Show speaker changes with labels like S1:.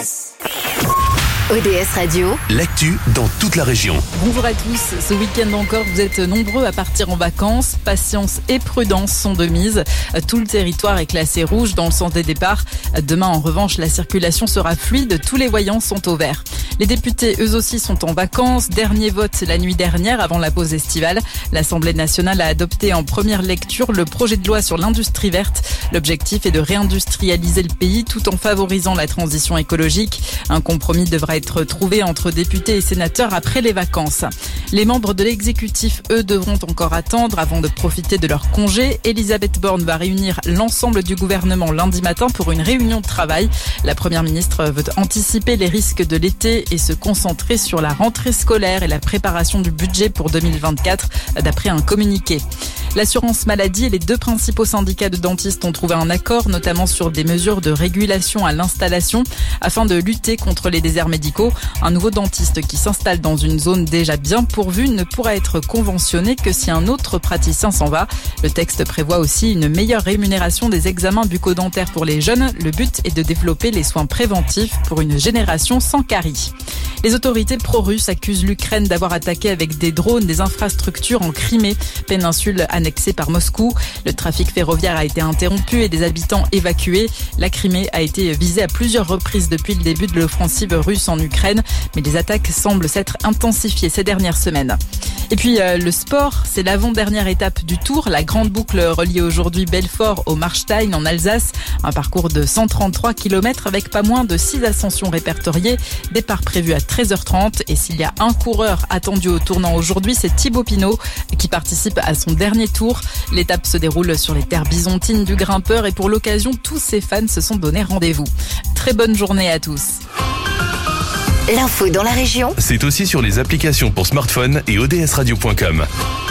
S1: ODS Radio,
S2: l'actu dans toute la région.
S3: Bonjour à tous, ce week-end encore, vous êtes nombreux à partir en vacances. Patience et prudence sont de mise. Tout le territoire est classé rouge dans le sens des départs. Demain, en revanche, la circulation sera fluide. Tous les voyants sont au vert. Les députés, eux aussi, sont en vacances. Dernier vote la nuit dernière, avant la pause estivale. L'Assemblée nationale a adopté en première lecture le projet de loi sur l'industrie verte. L'objectif est de réindustrialiser le pays tout en favorisant la transition écologique. Un compromis devra être trouvé entre députés et sénateurs après les vacances. Les membres de l'exécutif, eux, devront encore attendre avant de profiter de leur congé. Elisabeth Borne va réunir l'ensemble du gouvernement lundi matin pour une réunion de travail. La première ministre veut anticiper les risques de l'été et se concentrer sur la rentrée scolaire et la préparation du budget pour 2024, d'après un communiqué. L'assurance maladie et les deux principaux syndicats de dentistes ont trouvé un accord, notamment sur des mesures de régulation à l'installation, afin de lutter contre les déserts médicaux. Un nouveau dentiste qui s'installe dans une zone déjà bien pourvue ne pourra être conventionné que si un autre praticien s'en va. Le texte prévoit aussi une meilleure rémunération des examens bucco-dentaires pour les jeunes. Le but est de développer les soins préventifs pour une génération sans carie. Les autorités pro-russes accusent l'Ukraine d'avoir attaqué avec des drones des infrastructures en Crimée, péninsule annexée par Moscou. Le trafic ferroviaire a été interrompu et des habitants évacués. La Crimée a été visée à plusieurs reprises depuis le début de l'offensive russe en Ukraine, mais les attaques semblent s'être intensifiées ces dernières semaines. Et puis le sport, c'est l'avant-dernière étape du Tour. La grande boucle relie aujourd'hui Belfort au Marstein en Alsace. Un parcours de 133 km avec pas moins de 6 ascensions répertoriées. Départ prévu à 13h30. Et s'il y a un coureur attendu au tournant aujourd'hui, c'est Thibaut Pinot qui participe à son dernier tour. L'étape se déroule sur les terres byzantines du grimpeur et pour l'occasion, tous ses fans se sont donné rendez-vous. Très bonne journée à tous.
S1: l'info dans la région.
S2: C'est aussi sur les applications pour smartphone et odsradio.com.